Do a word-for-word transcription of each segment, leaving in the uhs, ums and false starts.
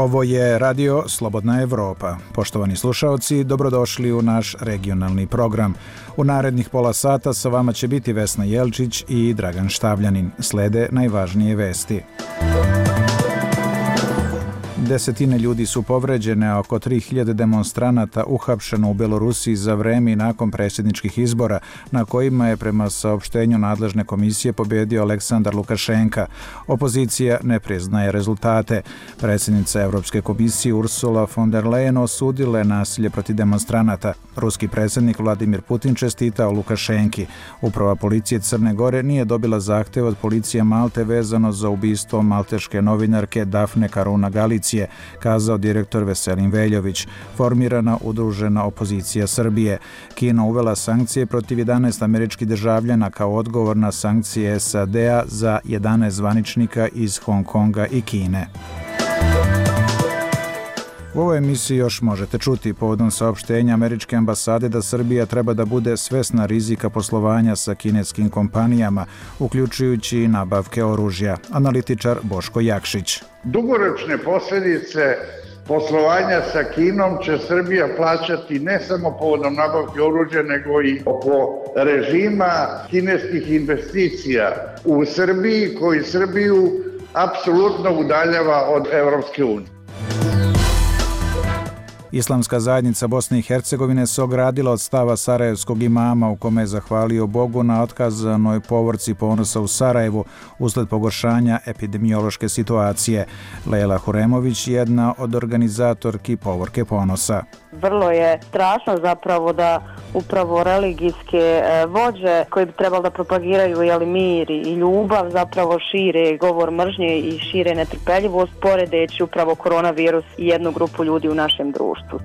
Ovo je Radio Slobodna Evropa. Poštovani slušaoci, dobrodošli u naš regionalni program. U narednih pola sata sa vama će biti Vesna Jelčić i Dragan Štavljanin. Slede najvažnije vesti. Desetine ljudi su povređene, a oko tri hiljade demonstranata uhapšeno u Belorusiji za vreme i nakon predsjedničkih izbora, na kojima je prema saopštenju nadležne komisije pobedio Aleksandar Lukašenka. Opozicija ne priznaje rezultate. Predsjednica Evropske komisije Ursula von der Leyen osudila je nasilje protiv demonstranata. Ruski predsjednik Vladimir Putin čestitao Lukašenki. Uprava policije Crne Gore nije dobila zahtev od policije Malte vezano za ubistvo malteške novinarke Dafne Karuna Galicije, kazao direktor Veselin Veljović. Formirana udružena opozicija Srbije. Kina uvela sankcije protiv jedanaest američkih državljana kao odgovor na sankcije S A D-a za jedanaest zvaničnika iz Hong Konga i Kine. U ovoj emisiji još možete čuti povodom saopštenja američke ambasade da Srbija treba da bude svesna rizika poslovanja sa kineskim kompanijama, uključujući i nabavke oružja. Analitičar Boško Jakšić. Dugoročne posljedice poslovanja sa Kinom će Srbija plaćati ne samo povodom nabavke oružja, nego i oko režima kineskih investicija u Srbiji, koji Srbiju apsolutno udaljava od Evropske unije. Islamska zajednica Bosne i Hercegovine se ogradila od stava sarajevskog imama u kome je zahvalio Bogu na otkazanoj povorci ponosa u Sarajevu usled pogoršanja epidemiološke situacije. Lejla Huremović, jedna od organizatorki povorke ponosa. Vrlo je strašno zapravo da upravo religijske vođe koji bi trebali da propagiraju jeli, mir i ljubav zapravo šire govor mržnje i šire netrpeljivost poredeći upravo koronavirus i jednu grupu ljudi u našem društvu.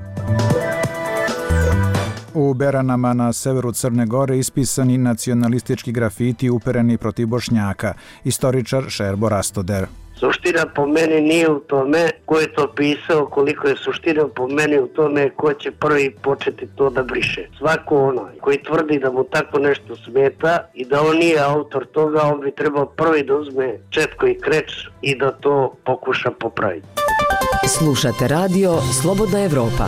U Beranama na severu Crne Gore ispisani nacionalistički grafiti upereni protiv Bošnjaka. Istoričar Šerbo Rastoder. Suština po meni nije u tome ko je to pisao, koliko je suština po meni u tome ko će prvi početi to da briše. Svako onaj koji tvrdi da mu tako nešto smeta i da on nije autor toga, on bi trebao prvi da uzme četko i kreč i da to pokuša popraviti. Slušate radio Slobodna Evropa.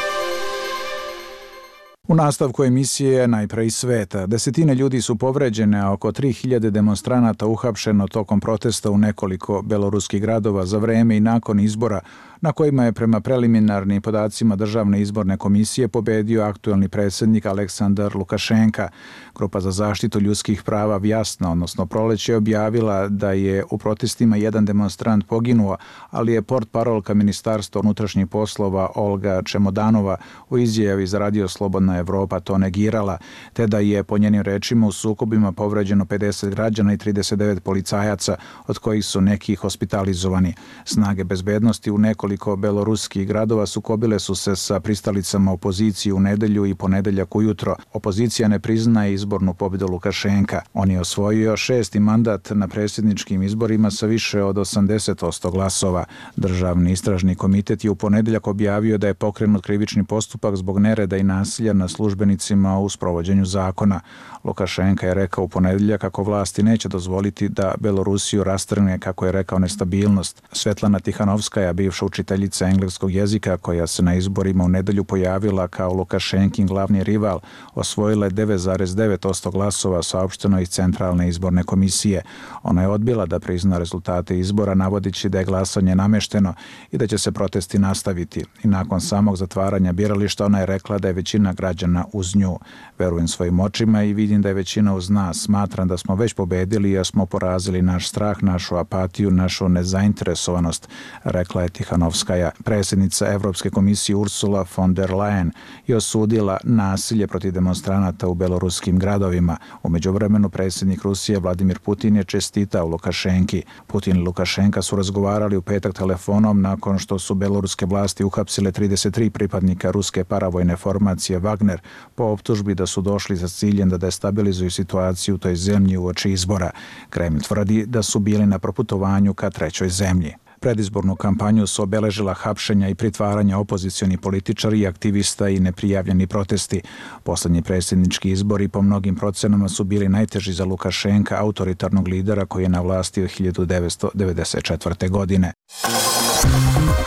U nastavku emisije najpre iz sveta. Desetine ljudi su povređene, a oko tri hiljade demonstranata uhapšeno tokom protesta u nekoliko beloruskih gradova za vreme i nakon izbora, na kojima je prema preliminarnim podacima Državne izborne komisije pobedio aktuelni predsjednik Aleksandar Lukašenka. Grupa za zaštitu ljudskih prava Vjasna, odnosno Proleće, objavila da je u protestima jedan demonstrant poginuo, ali je portparolka Ministarstva unutrašnjih poslova Olga Čemodanova u izjavi za Radio Slobodna Evropa to negirala, te da je po njenim rečima u sukobima povređeno pedeset građana i trideset devet policajaca, od kojih su neki hospitalizovani. Snage bezbednosti u nekoliko beloruskih gradova sukobile su se sa pristalicama opozicije u nedelju i ponedeljak ujutro. Opozicija ne priznaje izbornu pobjedu Lukašenka. On je osvojio šesti mandat na predsjedničkim izborima sa više od osamdeset posto glasova. Državni istražni komitet je u ponedeljak objavio da je pokrenut krivični postupak zbog nereda i nasilja na službenicima u sprovođenju zakona. Lukašenka je rekao u ponedeljak kako vlasti neće dozvoliti da Belorusiju rastrgne, kako je rekao, nestabilnost. Svetlana Tihanovskaja, bivša učiteljica engleskog jezika koja se na izborima u nedelju pojavila kao Lukašenkin glavni rival, osvojila je devet zarez devet posto glasova, saopšteno iz Centralne izborne komisije. Ona je odbila da prizna rezultate izbora, navodići da je glasanje namešteno i da će se protesti nastaviti. I nakon samog zatvaranja birališta ona je rekla da je većina građana uz nju. Verujem svojim očima i vidim da je većina uz nas. Smatram da smo već pobedili jer smo porazili naš strah, našu apatiju, našu nezainteresovanost, rekla je Tihanovskaja. Predsjednica Evropske komisije Ursula von der Leyen je osudila nasilje protiv demonstranata u beloruskim gradovima. U međuvremenu predsjednik Rusije Vladimir Putin je čestitao Lukašenki. Putin i Lukašenka su razgovarali u petak telefonom nakon što su beloruske vlasti uhapsile trideset tri pripadnika ruske paravojne formacije Wagner po optužbi da su došli za ciljem da destabilizuju situaciju u toj zemlji uoči izbora. Kreml tvrdi da su bili na proputovanju ka trećoj zemlji. Predizbornu kampanju su obeležila hapšenja i pritvaranja opozicionih političari i aktivista i neprijavljeni protesti. Poslednji predsjednički izbori po mnogim procenama su bili najteži za Lukašenka, autoritarnog lidera koji je na vlasti od hiljadu devetsto devedeset četvrte. godine.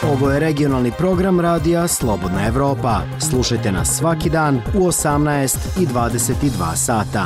Ovo je regionalni program radija Slobodna Evropa. Slušajte nas svaki dan u osamnaest i dvadeset dva sata.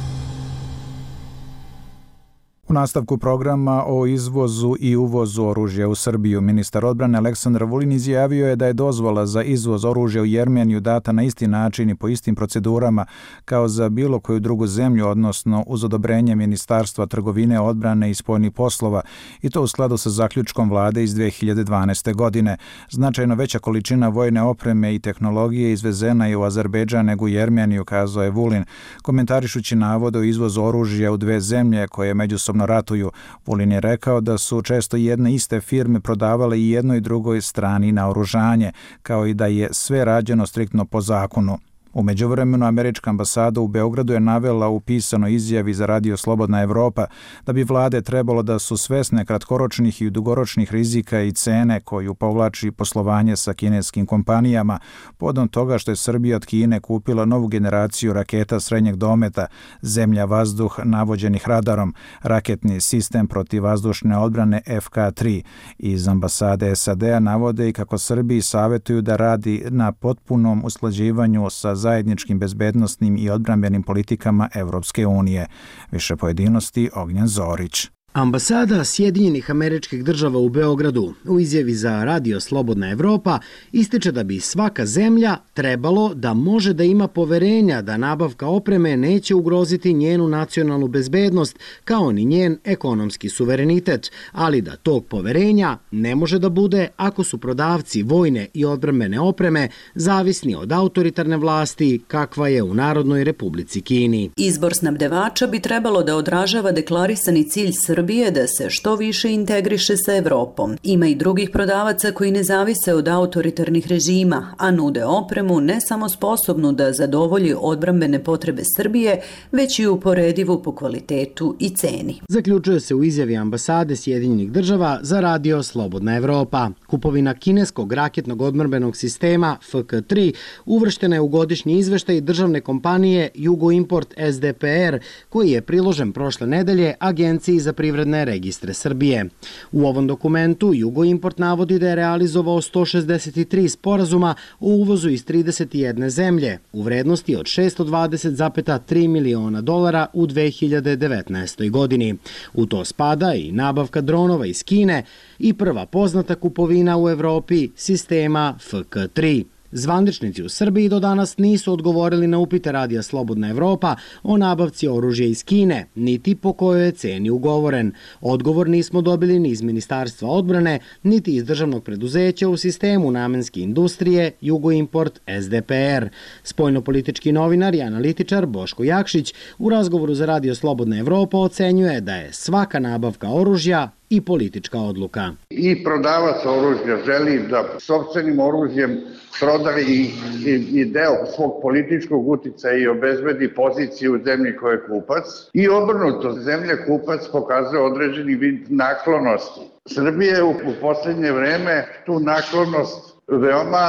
U nastavku programa o izvozu i uvozu oružja u Srbiju, ministar odbrane Aleksandar Vulin izjavio je da je dozvola za izvoz oružja u Jermeniju data na isti način i po istim procedurama kao za bilo koju drugu zemlju, odnosno uz odobrenje Ministarstva trgovine, odbrane i spoljnih poslova, i to u skladu sa zaključkom vlade iz dve hiljade dvanaeste. godine. Značajno veća količina vojne opreme i tehnologije izvezena je u Azerbejdžan nego u Jermeniju, kazao je Vulin, komentarišući navode o izvozu oružja u dve zemlje koje međusobno ratuju. Vulin je rekao da su često jedne iste firme prodavale i jednoj i drugoj strani naoružanje, kao i da je sve rađeno striktno po zakonu. U međuvremenu, američka ambasada u Beogradu je navela u pisanoj izjavi za radio Slobodna Evropa da bi vlade trebalo da su svesne kratkoročnih i dugoročnih rizika i cene koju povlači poslovanje sa kineskim kompanijama, povodom toga što je Srbija od Kine kupila novu generaciju raketa srednjeg dometa, zemlja-vazduh navođenih radarom, raketni sistem protivvazdušne odbrane F K tri. Iz ambasade S A D-a navode i kako Srbiji savjetuju da radi na potpunom usklađivanju sa zajedničkim bezbednosnim i odbrambenim politikama Evropske unije. Više pojedinosti Ognjen Zorić. Ambasada Sjedinjenih Američkih Država u Beogradu u izjavi za radio Slobodna Evropa ističe da bi svaka zemlja trebalo da može da ima poverenja da nabavka opreme neće ugroziti njenu nacionalnu bezbednost kao ni njen ekonomski suverenitet, ali da tog poverenja ne može da bude ako su prodavci vojne i odbrambene opreme zavisni od autoritarne vlasti kakva je u Narodnoj Republici Kini. Izbor snabdevača bi trebalo da odražava deklarisani cilj Srbije da se što više integriše sa Evropom. Ima i drugih prodavaca koji ne zavise od autoritarnih režima, a nude opremu ne samo sposobnu da zadovolji odbrambene potrebe Srbije, već i uporedivu po kvalitetu i ceni. Zaključuje se u izjavi ambasade Sjedinjenih Država za radio Slobodna Evropa. Kupovina kineskog raketnog odbrambenog sistema F K tri uvrštena je u godišnji izveštaj državne kompanije Jugoimport S D P R, koji je priložen prošle nedelje Agenciji za privredne registre Srbije. U ovom dokumentu Jugoimport navodi da je realizovao sto šezdeset tri sporazuma o uvozu iz trideset jedne zemlje u vrednosti od šessto dvadeset zarez tri miliona dolara u dve hiljade devetnaestoj. godini. U to spada i nabavka dronova iz Kine i prva poznata kupovina u Evropi sistema F K tri. Zvaničnici u Srbiji do danas nisu odgovorili na upite radija Slobodna Evropa o nabavci oružja iz Kine, niti po kojoj je ceni ugovoren. Odgovor nismo dobili ni iz Ministarstva odbrane, niti iz državnog preduzeća u sistemu namenske industrije Jugoimport S D P R. Spoljnopolitički novinar i analitičar Boško Jakšić u razgovoru za radio Slobodna Evropa ocenjuje da je svaka nabavka oružja i politička odluka. I prodavac oružja želi da sopstvenim oružjem proda i, i, i deo svog političkog uticaja i obezbedi poziciju u zemlji koja je kupac. I obrnuto, zemlja kupac pokazuje određeni vid naklonosti. Srbija je u, u poslednje vreme tu naklonost veoma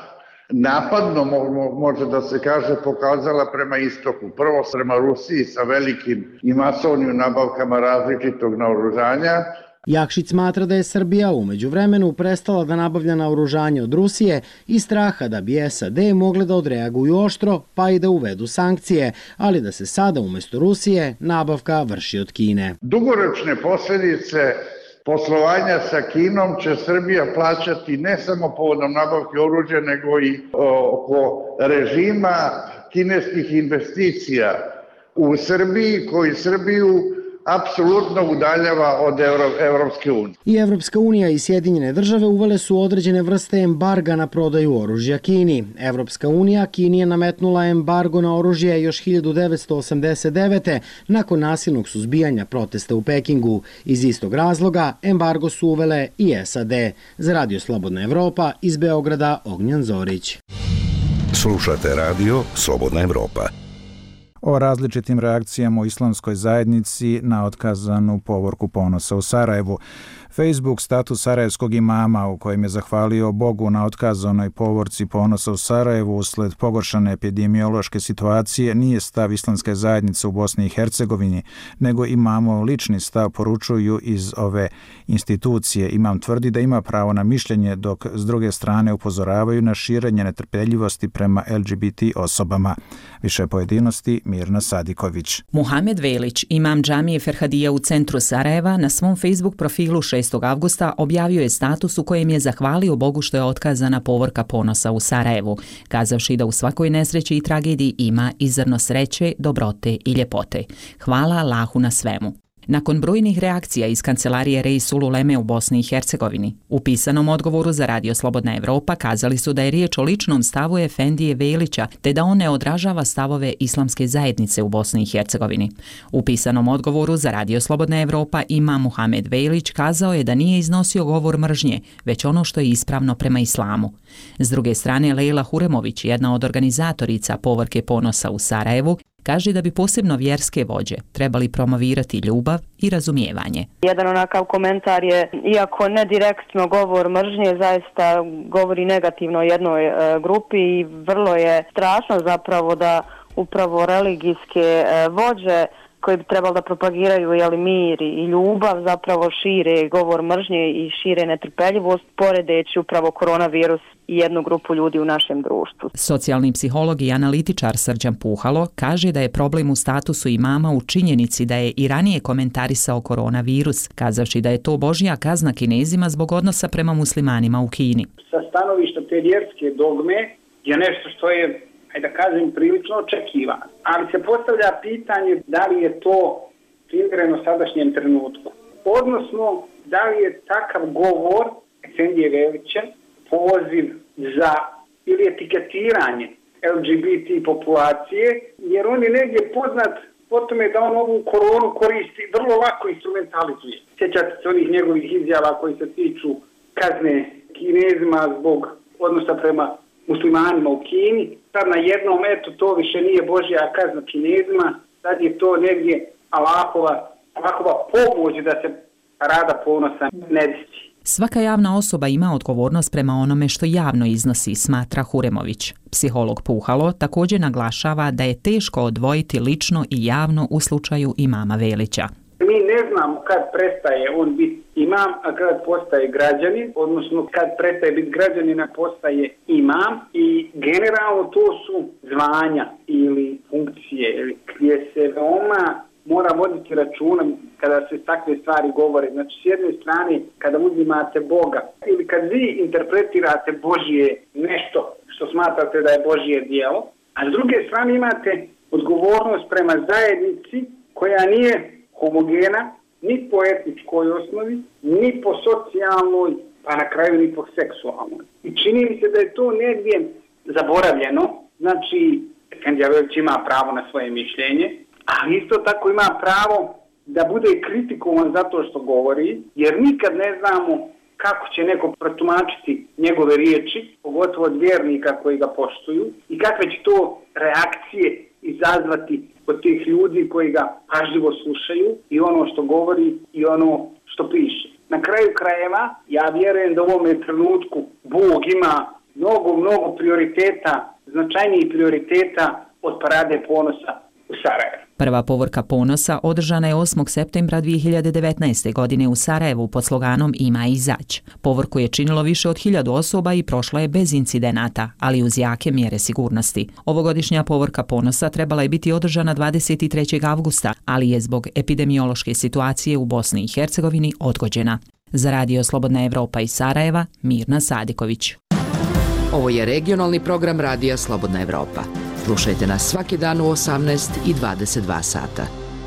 napadno, može da se kaže, pokazala prema istoku. Prvo prema Rusiji sa velikim i masovnim nabavkama različitog naoružanja. Jakšić smatra da je Srbija u međuvremenu prestala da nabavlja naoružanje od Rusije i straha da bi S A D mogle da odreaguju oštro pa i da uvedu sankcije, ali da se sada umesto Rusije nabavka vrši od Kine. Dugoročne posljedice poslovanja sa Kinom će Srbija plaćati ne samo povodom nabavke oružja, nego i oko režima kineskih investicija u Srbiji, koji Srbiju apsolutno udaljava od Evropske unije. I Evropska unija i Sjedinjene države uvele su određene vrste embarga na prodaju oružja Kini. Evropska unija Kini je nametnula embargo na oružje još hiljadu devetsto osamdeset devete. nakon nasilnog suzbijanja protesta u Pekingu. Iz istog razloga embargo su uvele i S A D. Za radio Slobodna Evropa iz Beograda Ognjen Zorić. Slušate radio Slobodna Evropa. O različitim reakcijama u islamskoj zajednici na otkazanu povorku ponosa u Sarajevu. Facebook status sarajevskog imama u kojem je zahvalio Bogu na otkazanoj povorci Ponosa u Sarajevu usled pogoršane epidemiološke situacije nije stav islamske zajednice u Bosni i Hercegovini, nego imamov lični stav, poručuju iz ove institucije. Imam tvrdi da ima pravo na mišljenje, dok s druge strane upozoravaju na širenje netrpeljivosti prema L G B T osobama. Više pojedinosti Mirna Sadiković. Muhamed Velić, imam džamije Ferhadija u centru Sarajeva, na svom Facebook profilu šestog avgusta objavio je status u kojem je zahvalio Bogu što je otkazana povorka Ponosa u Sarajevu, kazavši da u svakoj nesreći i tragediji ima i zrno sreće, dobrote i ljepote. Hvala Allahu na svemu. Nakon brojnih reakcija iz kancelarije Reisul Uleme u Bosni i Hercegovini, u pisanom odgovoru za Radio Slobodna Evropa kazali su da je riječ o ličnom stavu Efendije Velića, te da on ne odražava stavove islamske zajednice u Bosni i Hercegovini. U pisanom odgovoru za Radio Slobodna Evropa imam Muhamed Velić kazao je da nije iznosio govor mržnje, već ono što je ispravno prema islamu. S druge strane, Lejla Huremović, jedna od organizatorica povorke Ponosa u Sarajevu, kaže da bi posebno vjerske vođe trebali promovirati ljubav i razumijevanje. Jedan onakav komentar je, iako ne direktno govor mržnje, zaista govori negativno o jednoj e, grupi i vrlo je strašno zapravo da upravo religijske e, vođe koji bi trebali da propagiraju jeli, mir i ljubav, zapravo šire govor mržnje i šire netrpeljivost, poredeći upravo koronavirus i jednu grupu ljudi u našem društvu. Socijalni psiholog i analitičar Srđan Puhalo kaže da je problem u statusu imama u činjenici da je i ranije komentarisao koronavirus, kazavši da je to božja kazna Kinezima zbog odnosa prema muslimanima u Kini. Sa stanovišta te vjerske dogme je nešto što je, da kažem, prilično očekivano. Ali se postavlja pitanje da li je to primjereno sadašnjem trenutku. Odnosno, da li je takav govor Efendije Velića poziv za ili etiketiranje L G B T populacije, jer on je negdje poznat po tome da on ovu koronu koristi, vrlo lako instrumentalizuje. Sjećate se onih njegovih izjava koji se tiču kazne Kinezima zbog odnosa prema muslimanima u Kini. Sad na jednom, eto, to više nije božja kazna Kinezima, sad je to negdje Allahova, Allahova pomoć da se Rada Ponosa ne desi. Svaka javna osoba ima odgovornost prema onome što javno iznosi, smatra Huremović. Psiholog Puhalo također naglašava da je teško odvojiti lično i javno u slučaju imama Velića. Mi ne znamo kad prestaje on biti imam, a kad postaje građanin, odnosno kad prestaje biti građanin, a postaje imam, i generalno to su zvanja ili funkcije gdje se veoma mora voditi računa kada se takve stvari govore. Znači, s jedne strane, kada uzimate Boga ili kad vi interpretirate Božje nešto što smatrate da je Božje djelo, a s druge strane imate odgovornost prema zajednici koja nije homogena ni po etničkoj osnovi, ni po socijalnoj, pa na kraju ni po seksualnoj. I čini mi se da je to negdje zaboravljeno. Znači, Efendija Velić ima pravo na svoje mišljenje, ali isto tako ima pravo da bude kritikovan zato što govori, jer nikad ne znamo kako će neko protumačiti njegove riječi, pogotovo od vjernika koji ga poštuju, i kakve će to reakcije izazvati od tih ljudi koji ga pažljivo slušaju i ono što govori i ono što piše. Na kraju krajeva, ja vjerujem da u ovome trenutku Bog ima mnogo, mnogo prioriteta, značajnijih prioriteta od Parade Ponosa u Sarajevu. Prva povorka Ponosa održana je osmog septembra dvije hiljade devetnaeste. godine u Sarajevu pod sloganom Ima izać. Povorku je činilo više od hiljadu osoba i prošla je bez incidenata, ali uz jake mjere sigurnosti. Ovogodišnja povorka Ponosa trebala je biti održana dvadeset trećeg avgusta, ali je zbog epidemiološke situacije u Bosni i Hercegovini odgođena. Za Radio Slobodna Evropa iz Sarajeva, Mirna Sadiković. Ovo je regionalni program Radija Slobodna Evropa. Slušajte nas svaki dan u osamnaest i dvadeset dva sata.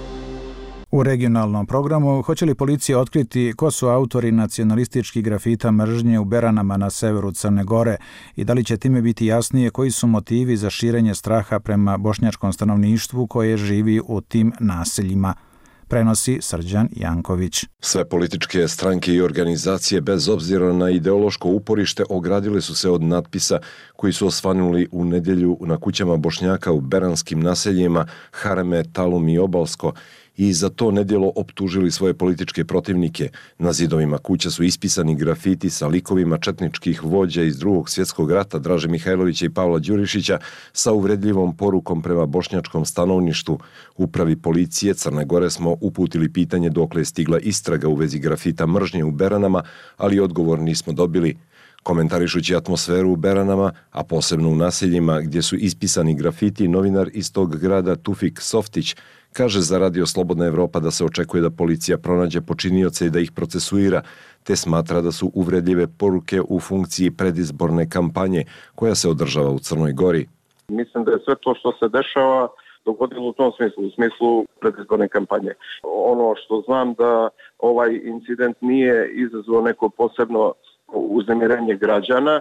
U regionalnom programu hoće li policija otkriti ko su autori nacionalističkih grafita mržnje u Beranama na severu Crne Gore i da li će time biti jasnije koji su motivi za širenje straha prema bošnjačkom stanovništvu koje živi u tim naseljima. Prenosi Srđan Janković. Sve političke stranke i organizacije bez obzira na ideološko uporište ogradile su se od natpisa koji su osvanuli u nedjelju na kućama Bošnjaka u beranskim naseljima Hareme, Talum i Obalsko i za to nedjelo optužili svoje političke protivnike. Na zidovima kuća su ispisani grafiti sa likovima četničkih vođa iz drugog svjetskog rata Draže Mihajlovića i Pavla Đurišića sa uvredljivom porukom prema bošnjačkom stanovništvu. Upravi policije Crne Gore smo uputili pitanje dokle je stigla istraga u vezi grafita mržnje u Beranama, ali odgovor nismo dobili. Komentarišući atmosferu u Beranama, a posebno u naseljima gdje su ispisani grafiti, novinar iz tog grada Tufik Softić kaže za Radio Slobodna Evropa da se očekuje da policija pronađe počinioce i da ih procesuira, te smatra da su uvredljive poruke u funkciji predizborne kampanje koja se održava u Crnoj Gori. Mislim da je sve to što se dešava dogodilo u tom smislu, u smislu predizborne kampanje. Ono što znam da ovaj incident nije izazvao neko posebno uznemirenje građana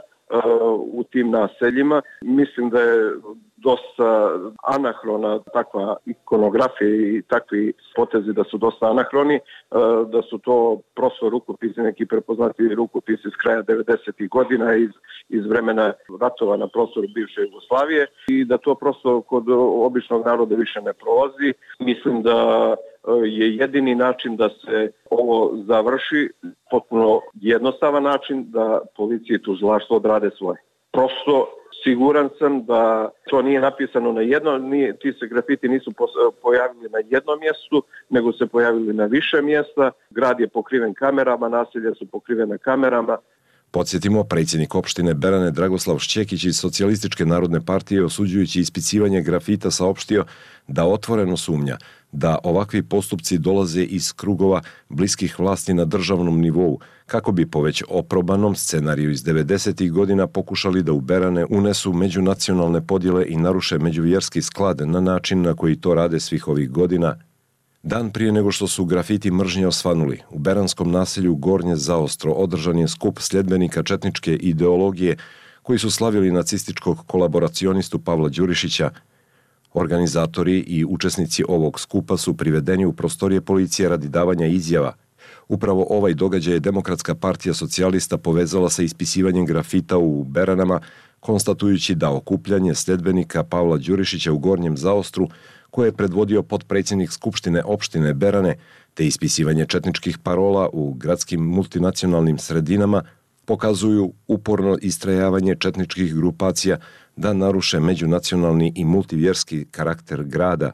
u tim naseljima. Mislim da je dosta anahrona takva ikonografija i takvi potezi da su dosta anahroni, da su to prosto rukopisi, neki prepoznati rukopisi iz kraja devedesetih godina iz, iz vremena ratova na prostoru bivše Jugoslavije i da to prosto kod običnog naroda više ne prolazi. Mislim da je jedini način da se ovo završi potpuno jednostavan način da policija i tužilaštvo odrade svoje. Prosto siguran sam da to nije napisano na jedno, nije, ti se grafiti nisu pojavili na jednom mjestu, nego se pojavili na više mjesta. Grad je pokriven kamerama, naselja su pokrivene kamerama. Podsjetimo, predsjednik opštine Berane Dragoslav Šćekić iz Socijalističke narodne partije osuđujući ispicivanje grafita saopštio da otvoreno sumnja da ovakvi postupci dolaze iz krugova bliskih vlasti na državnom nivou, kako bi po već oprobanom scenariju iz devedesetih godina pokušali da u Berane unesu međunacionalne podjele i naruše međuvjerski sklad na način na koji to rade svih ovih godina. Dan prije nego što su grafiti mržnje osvanuli, u beranskom naselju Gornje Zaostro održan je skup sljedbenika četničke ideologije koji su slavili nacističkog kolaboracionistu Pavla Đurišića. Organizatori i učesnici ovog skupa su privedeni u prostorije policije radi davanja izjava. Upravo ovaj događaj je Demokratska partija socijalista povezala sa ispisivanjem grafita u Beranama, konstatujući da okupljanje sljedbenika Pavla Đurišića u Gornjem Zaostru, koje je predvodio potpredsjednik Skupštine opštine Berane, te ispisivanje četničkih parola u gradskim multinacionalnim sredinama, pokazuju uporno istrajavanje četničkih grupacija da naruše međunacionalni i multivjerski karakter grada.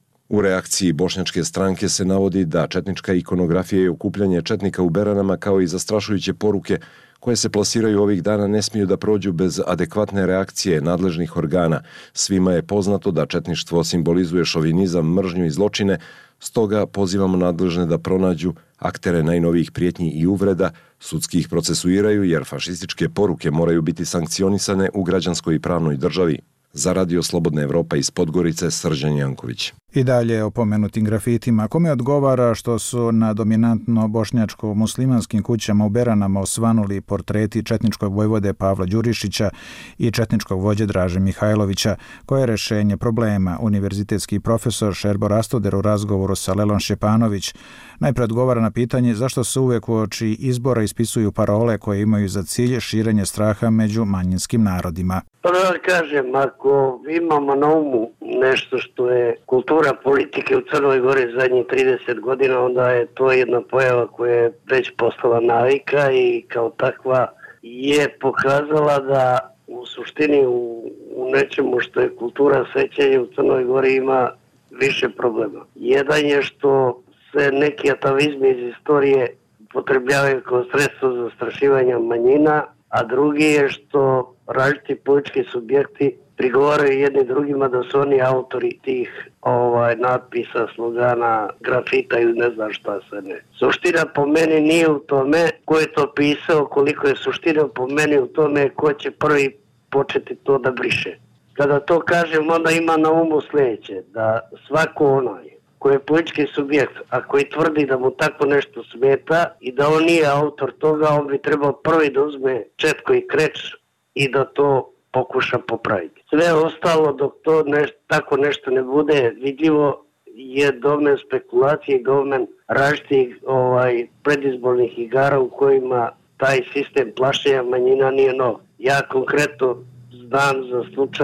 U reakciji bošnjačke stranke se navodi da četnička ikonografija i okupljanje četnika u Beranama kao i zastrašujuće poruke koje se plasiraju ovih dana ne smiju da prođu bez adekvatne reakcije nadležnih organa. Svima je poznato da četništvo simbolizuje šovinizam, mržnju i zločine, stoga pozivamo nadležne da pronađu aktere najnovijih prijetnji i uvreda, sudski ih procesuiraju jer fašističke poruke moraju biti sankcionisane u građanskoj i pravnoj državi. Za Radio Slobodna Evropa iz Podgorice, Srđan Janković. I dalje o pomenutim grafitima. Kome odgovara što su na dominantno bošnjačko-muslimanskim kućama u Beranama osvanuli portreti četničkog vojvode Pavla Đurišića i četničkog vođe Draže Mihajlovića? Koje je rešenje problema? Univerzitetski profesor Šerbo Rastoder u razgovoru sa Lelom Šćepanović najpre odgovara na pitanje zašto se uvek uoči izbora ispisuju parole koje imaju za cilj širenje straha među manjinskim narodima. Pa da kažem, ako imamo na umu nešto što je kultura politike u Crnoj Gori zadnjih trideset godina, onda je to jedna pojava koja je već postala navika i kao takva je pokazala da u suštini u, u nečemu što je kultura sećanja u Crnoj Gori ima više problema. Jedan je što se neki atavizmi iz istorije upotrebljavaju kao sredstvo za zastrašivanje manjina, a drugi je što različiti politički subjekti prigovaraju jedni drugima da su oni autori tih ovaj natpisa, slogana, grafita ili ne znam šta sve ne. Suština po meni nije u tome ko je to pisao, koliko je suština po meni u tome ko će prvi početi to da briše. Kada to kažem, onda ima na umu sljedeće, da svako onaj koji je politički subjekt, a koji tvrdi da mu tako nešto smeta i da on nije autor toga, on bi trebao prvi da uzme četko i kreč i da to pokuša popraviti. Sve ostalo dok to nešto, tako nešto ne bude vidljivo je domen spekulacije i domen različitih ovaj, predizbornih igara u kojima taj sistem plašenja manjina nije nov. Ja konkretno znam za slučaj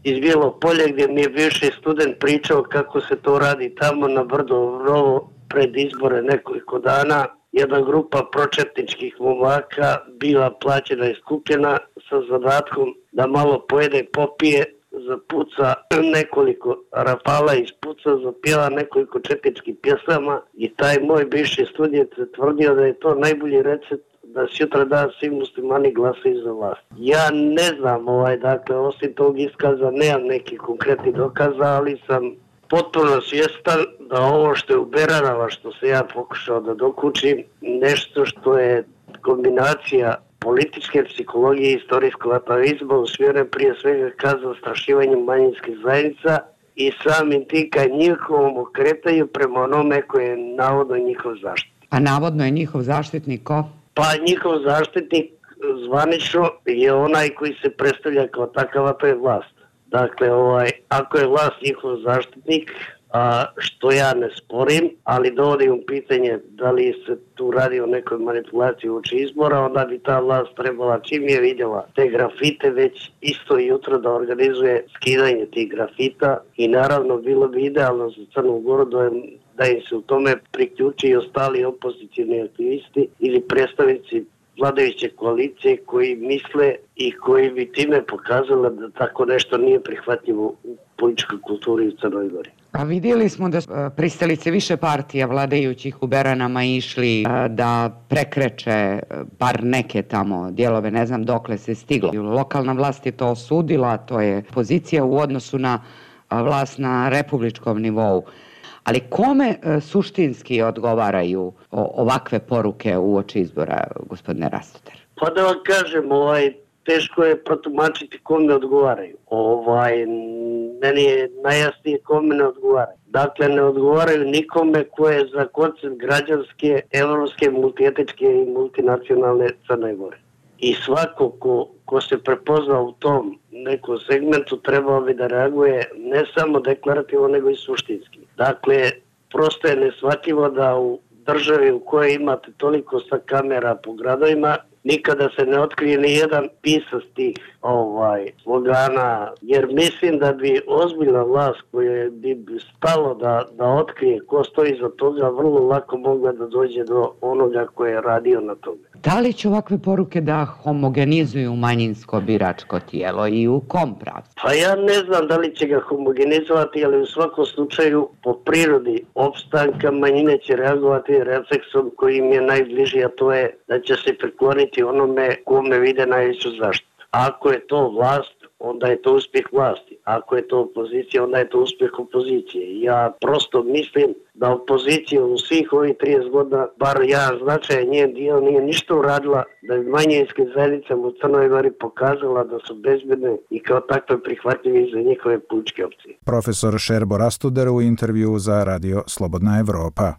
iz Bijelo Polje gdje mi je bivši student pričao kako se to radi tamo na Brdo Rovo pred izbore nekoliko dana. Jedna grupa pročetničkih momaka bila plaćena i skupljena sa zadatkom da malo pojede i popije, zapuca nekoliko rafala iz puca, zapjeva nekoliko četničkih pjesama i taj moj bivši student tvrdio da je to najbolji recept da sutra dan svi muslimani glasaju za vlast. Ja ne znam, ovaj, dakle, osim tog iskaza nemam nekih konkretnih dokaza, ali sam potpuno svjestan da ovo što je u Beranama, što se ja pokušao da dokučim, nešto što je kombinacija političke psihologije i istorijskog atavizma usmjeren prije svega ka zastrašivanju manjinskih zajednica i samim tim ka njihovom okretaju prema onome koje je navodno njihov zaštitnik. A navodno je njihov zaštitnik ko? Pa njihov zaštitnik zvanično je onaj koji se predstavlja kao takav, a to je vlast. Dakle, ovaj, ako je vlast njihov zaštitnik, a, što ja ne sporim, ali dovodim u pitanje da li se tu radi o nekoj manipulaciji uoči izbora, onda bi ta vlast trebala, čim je vidjela te grafite, već isto jutro da organizuje skidanje tih grafita i naravno bilo bi idealno za Crnu Goru da, da im se u tome priključi i ostali opozicijni aktivisti ili predstavnici vladajuće koalicije koji misle i koji bi time pokazali da tako nešto nije prihvatljivo u političkoj kulturi u Crnoj Gori. A vidjeli smo da pristalice više partija vladajućih u Beranama išli da prekreče bar neke tamo dijelove, ne znam dokle se stiglo. Lokalna vlast je to osudila, to je pozicija u odnosu na vlast na republičkom nivou. Ali kome suštinski odgovaraju ovakve poruke uoči izbora, gospodine Rastoter? Pa da vam kažem, ovaj, teško je protumačiti kome odgovaraju. Ovaj, meni je najjasnije kome ne odgovaraju. Dakle, ne odgovaraju nikome ko je za koncept građanske, evropske, multietičke i multinacionalne Crne Gore. I svako ko, ko se prepozna u tom nekom segmentu trebao bi da reaguje ne samo deklarativno, nego i suštinski. Dakle, prosto je neshvatljivo da u državi u kojoj imate toliko sa kamera po gradovima, nikada se ne otkrije ni jedan pisac tih ovaj, slogana, jer mislim da bi ozbiljna vlast koja bi stalo da, da otkrije ko stoji za toga, vrlo lako mogla da dođe do onoga koje je radio na tome. Da li će ovakve poruke da homogenizuju manjinsko biračko tijelo i u kom pravcu? Pa ja ne znam da li će ga homogenizovati, ali u svakom slučaju po prirodi opstanka manjine će reagovati refleksom koji im je najbliži, a to je da će se prikloniti onome kome vide najveću zaštitu. Ako je to vlast, onda je to uspjeh vlasti. Ako je to opozicija, onda je to uspjeh opozicije. Ja prosto mislim da opozicija u svih ovih trideset godina, bar ja značajan njen dio, nije ništa uradila da bi manjinske zajednice u Crnoj Gori pokazala da su bezbedne i kao takve prihvatljive za njihove političke opcije. Profesor Šerbo Rastuder u intervju za Radio Slobodna Evropa.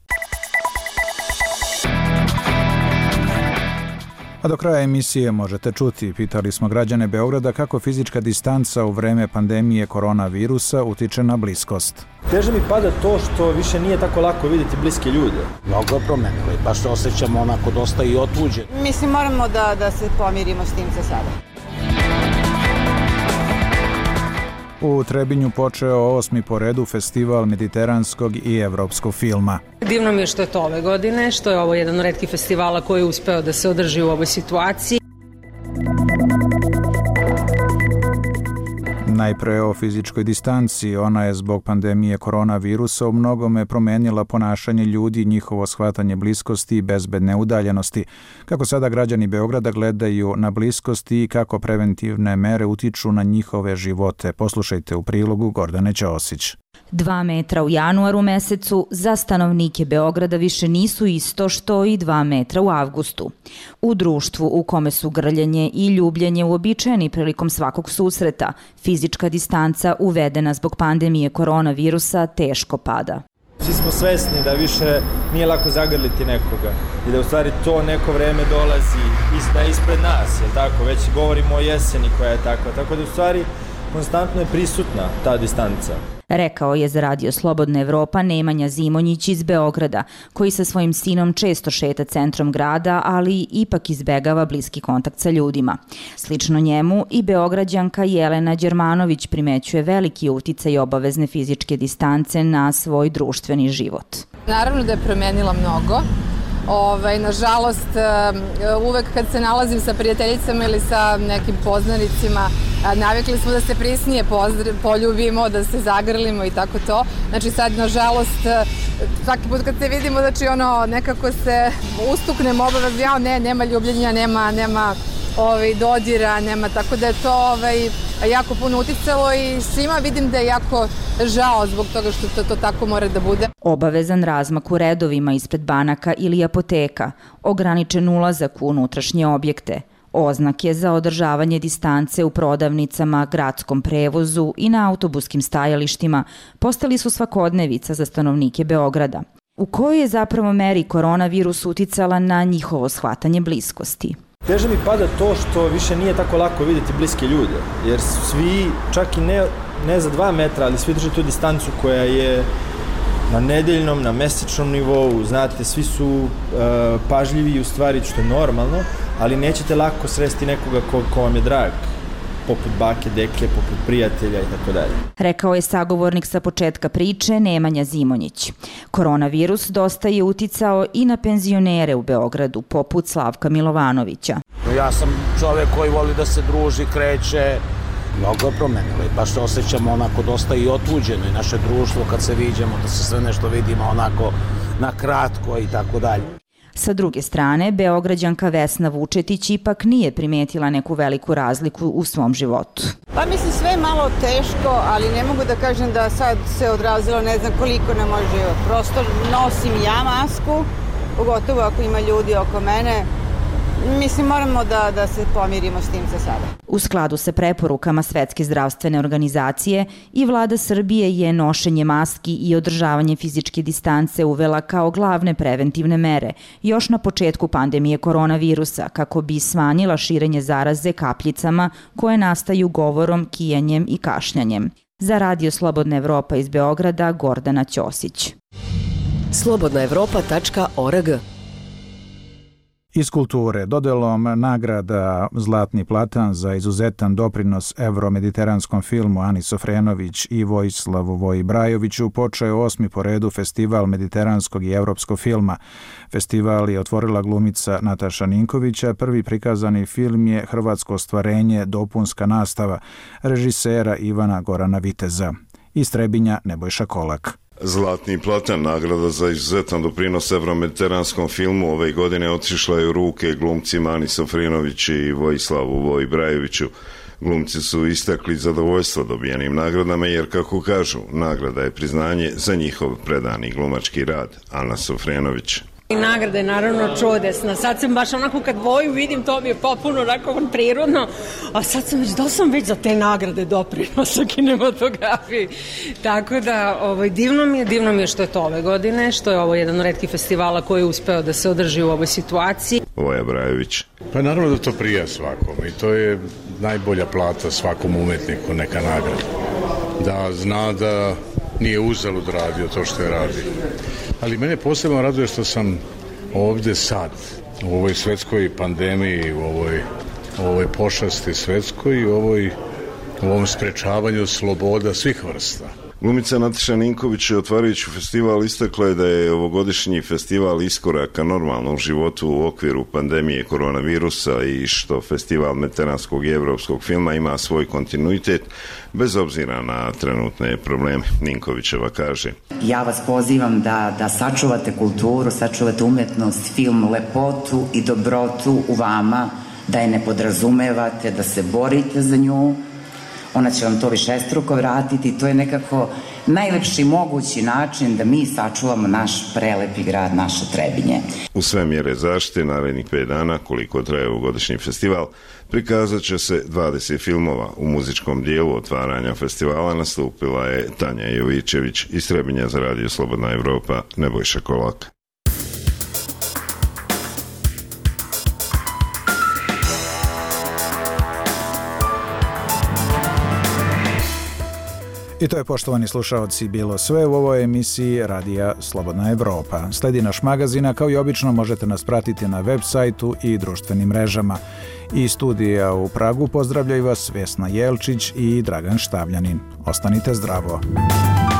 A do kraja emisije možete čuti, pitali smo građane Beograda kako fizička distanca u vreme pandemije koronavirusa utiče na bliskost. Teže mi pada to što više nije tako lako vidjeti bliske ljude. Mnogo promenilo i baš se osjećamo onako dosta i otuđeni. Mislim, moramo da, da se pomirimo s tim za sada. U Trebinju počeo osmi po redu festival mediteranskog i evropskog filma. Divno mi je što je to ove godine, što je ovo jedan od retkih festivala koji je uspeo da se održi u ovoj situaciji. Najpre o fizičkoj distanci. Ona je zbog pandemije koronavirusa u mnogome promenila ponašanje ljudi, njihovo shvatanje bliskosti i bezbedne udaljenosti. Kako sada građani Beograda gledaju na bliskosti i kako preventivne mere utiču na njihove živote. Poslušajte u prilogu Gordane Ćosić. Dva metra u januaru mesecu za stanovnike Beograda više nisu isto što i dva metra u avgustu. U društvu u kome su grljenje i ljubljenje uobičajeni prilikom svakog susreta, fizička distanca uvedena zbog pandemije koronavirusa teško pada. Svi smo svesni da više nije lako zagrliti nekoga i da u stvari to neko vreme dolazi da ispred nas, je tako? Već govorimo o jeseni koja je takva, tako da u stvari konstantno je prisutna ta distanca. Rekao je za Radio Slobodna Evropa Nemanja Zimonjić iz Beograda, koji sa svojim sinom često šeta centrom grada, ali ipak izbegava bliski kontakt sa ljudima. Slično njemu i Beograđanka Jelena Đermanović primećuje veliki uticaj obavezne fizičke distance na svoj društveni život. Naravno da je promenila mnogo. Ovaj, nažalost, uvek kad se nalazim sa prijateljicama ili sa nekim poznanicima, navikli smo da se prisnije poljubimo, da se zagrlimo i tako to. Znači sad, nažalost, svaki put kad se vidimo, znači ono, nekako se ustuknemo obavezno, ja, ne, nema ljubljenja, nema, nema ovaj, dodira, nema, tako da je to ovaj, jako puno uticalo i svima vidim da je jako žao zbog toga što to, to tako mora da bude. Obavezan razmak u redovima ispred banaka ili apoteka, ograničen ulazak u unutrašnje objekte, oznake za održavanje distance u prodavnicama, gradskom prevozu i na autobuskim stajalištima postali su svakodnevica za stanovnike Beograda. U kojoj je zapravo meri koronavirus uticala na njihovo shvatanje bliskosti? Teže mi pada to što više nije tako lako vidjeti bliske ljude, jer svi, čak i ne, ne za dva metra, ali svi drže tu distancu koja je na nedeljnom, na mesečnom nivou, znate, svi su uh, pažljivi u stvari, što je normalno, ali nećete lako sresti nekoga ko, ko vam je drag, poput bake, deke, poput prijatelja i tako dalje. Rekao je sagovornik sa početka priče Nemanja Zimonjić. Koronavirus dosta je uticao i na penzionere u Beogradu, poput Slavka Milovanovića. Ja sam čovek koji voli da se druži, kreće, mnogo je promenilo i baš se osjećamo onako dosta i otuđeno i naše društvo kad se viđamo, da se sve nešto vidimo onako na kratko i tako dalje. Sa druge strane, Beograđanka Vesna Vučetić ipak nije primetila neku veliku razliku u svom životu. Pa mislim sve je malo teško, ali ne mogu da kažem da sad se odrazilo ne znam koliko na moj život. Prosto nosim ja masku, pogotovo ako ima ljudi oko mene. Mislim, moramo da, da se pomirimo s tim za sada. U skladu sa preporukama Svetske zdravstvene organizacije i vlada Srbije je nošenje maski i održavanje fizičke distance uvela kao glavne preventivne mere još na početku pandemije koronavirusa kako bi smanjila širenje zaraze kapljicama koje nastaju govorom, kijanjem i kašljanjem. Za Radio Slobodna Evropa iz Beograda, Gordana Ćosić. slobodna evropa tačka org. Iz kulture, dodelom nagrada Zlatni platan za izuzetan doprinos evromediteranskom filmu Ani Sofrenović i Vojislavu Voji Brajoviću počeo je osmi po redu festival mediteranskog i evropskog filma. Festival je otvorila glumica Nataša Ninkovića, prvi prikazani film je hrvatsko ostvarenje Dopunska nastava režisera Ivana Gorana Viteza. Iz Trebinja Nebojša Kolak. Zlatni platan, nagrada za izuzetan doprinos evromediteranskom filmu, ove godine otišla je u ruke glumcima Ani Sofrenović i Vojislavu Voji Brajoviću. Glumci su istakli zadovoljstvo dobijenim nagradama jer, kako kažu, nagrada je priznanje za njihov predani glumački rad. Ana Sofrenović. I nagrada je naravno čudesna. Sad sam baš onako kad Voju vidim, to mi je popuno onako prirodno, a sad sam već, da sam već za te nagrade doprinosa kinematografiji. Tako da, ovaj, divno mi je, divno mi je što je to ove godine, što je ovo jedan od retkih festivala koji je uspeo da se održi u ovoj situaciji. Voja Brajović. Pa naravno da to prija svakom i to je najbolja plata svakom umetniku, neka nagrada. Da zna da nije uzalud radio to što je radio. Ali mene posebno raduje što sam ovde sad, u ovoj svetskoj pandemiji, u ovoj, u ovoj pošasti svetskoj i u, ovoj, u ovom sprečavanju sloboda svih vrsta. Glumica Nataša Ninković, otvarajući festival, istakla je da je ovogodišnji festival iskoraka normalnog životu u okviru pandemije koronavirusa i što festival mediteranskog i evropskog filma ima svoj kontinuitet bez obzira na trenutne probleme. Ninkovićeva kaže: Ja vas pozivam da, da sačuvate kulturu, sačuvate umetnost, film, lepotu i dobrotu u vama, da je ne podrazumevate, da se borite za nju. Ona će vam to višestruko vratiti. To je nekako najlepši mogući način da mi sačuvamo naš prelepi grad, naše Trebinje. U sve mjere zaštite narednih pet dana, koliko traje ovogodišnji festival, prikazat će se dvadeset filmova. U muzičkom dijelu otvaranja festivala nastupila je Tanja Jovićević iz Trebinja za Radio Slobodna Evropa, Nebojša Kolak. I to je, poštovani slušaoci, bilo sve u ovoj emisiji Radija Slobodna Evropa. Sledi naš magazin, kao i obično možete nas pratiti na web sajtu i društvenim mrežama. I studija u Pragu pozdravljaju vas Vesna Jelčić i Dragan Štavljanin. Ostanite zdravo.